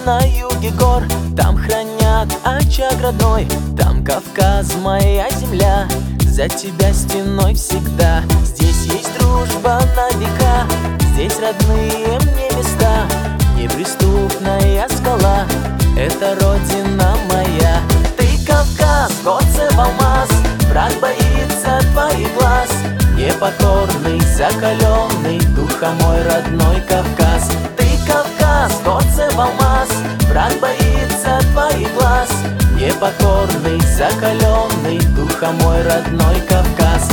на юге гор, там хранят очаг родной, там Кавказ, моя земля, за тебя стеной всегда. Здесь есть дружба на века, здесь родные мне места, неприступная скала — это родина моя. Ты Кавказ, горцы в алмаз, враг боится твоих глаз, непокорный, закаленный, духа мой родной Кавказ. Ты Кавказ, горцы в алмаз, враг боится твоих глаз, непокорный, закаленный, духа мой родной Кавказ.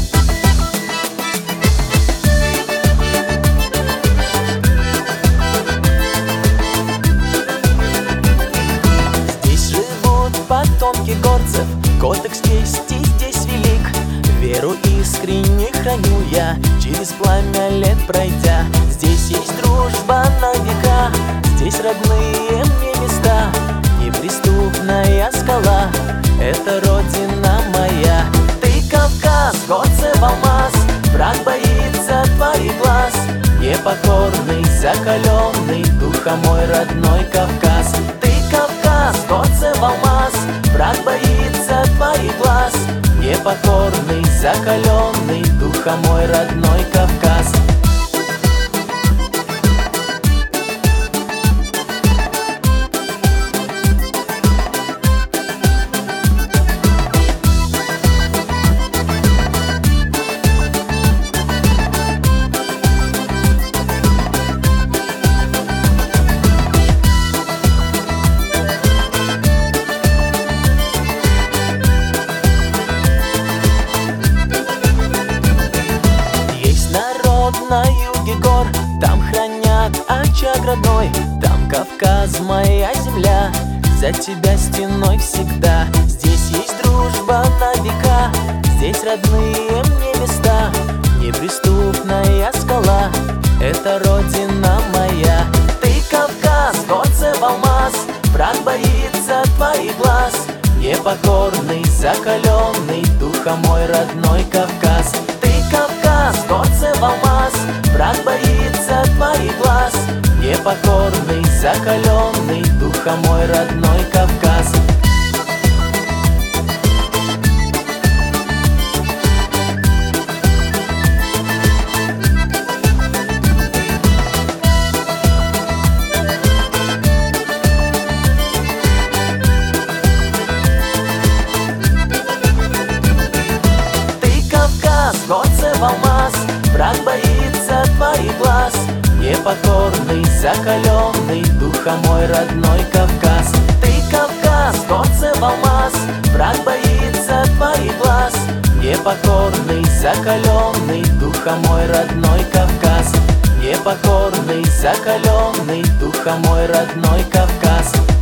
Здесь живут потомки горцев, кодекс чести здесь велик. Веру искренне храню я, через пламя лет пройдя. Здесь есть дружба на века, здесь родные мне места, неприступная скала — это родина моя. Ты Кавказ, горцы в алмаз, враг боится твоих глаз, непокорный, закаленный, духа мой родной Кавказ. Ты Кавказ, горцы в алмаз, враг боится твоих глаз, непокорный, закаленный, духа мой родной Кавказ. На юге гор, там хранят очаг родной, там Кавказ, моя земля, за тебя стеной всегда. Здесь есть дружба на века, здесь родные мне места, неприступная скала — это родина моя. Ты Кавказ, горцы в алмаз, враг боится твоих глаз, непокорный, закаленный, духа мой родной Кавказ. Ты Кавказ, горцы в алмаз, враг боится твоих глаз, непокорный, закаленный, духа мой родной Кавказ. Горцы в алмаз, враг боится твоих глаз, непокорный, закаленный, духа мой родной Кавказ. Ты Кавказ, горцы в алмаз, враг боится твоих глаз, непокорный, закаленный, духа мой родной Кавказ. Непокорный, закаленный, духа мой родной Кавказ.